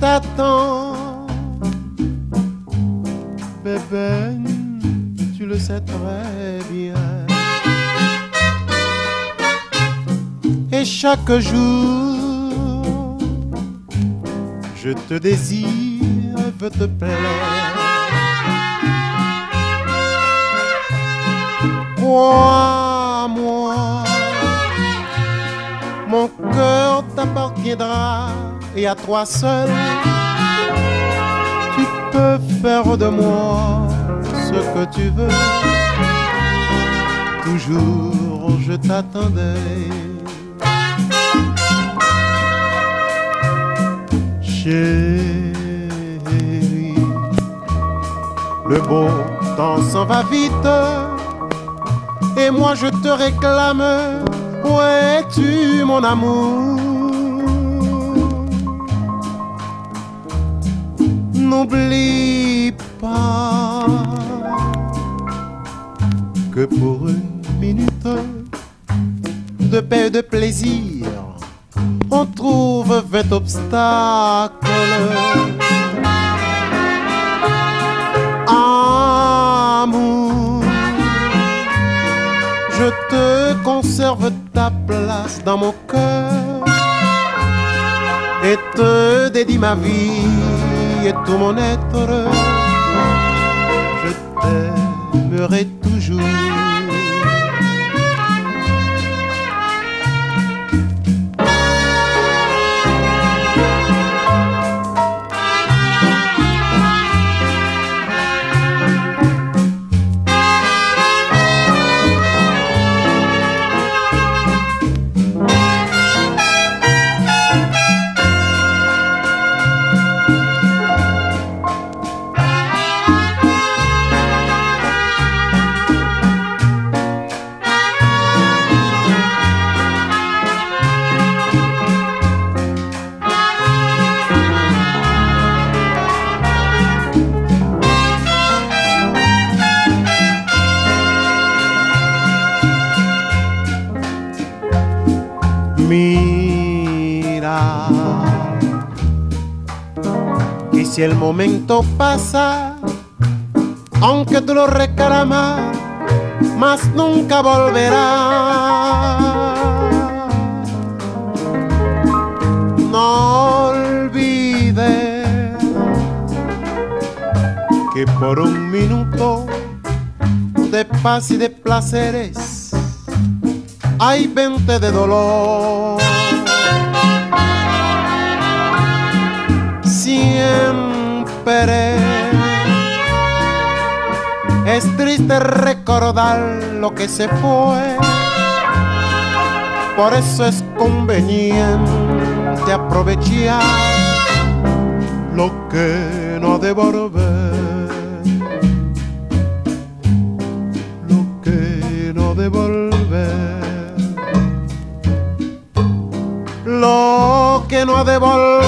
t'attends. Bébé, tu le sais très bien. Et chaque jour, je te désire, veux te plaire. Crois-moi, mon cœur t'appartiendra et à toi seul, tu peux faire de moi ce que tu veux. Toujours je t'attendais. Chérie, le beau temps s'en va vite et moi je te réclame. Où es-tu mon amour? N'oublie pas que pour une minute de paix et de plaisir, on trouve 20 obstacles. Amour, je te conserve ta place dans mon cœur et te dédie ma vie et tout mon être. Je t'aimerai toujours. Mira, que si el momento pasa, aunque tú lo reclamas, más nunca volverá. No olvides que por un minuto de paz y de placeres hay 20 de dolor. Siempre es triste recordar lo que se fue. Por eso es conveniente aprovechar lo que no ha de volver. Lo que no ha de volver. Lo que no ha de volver.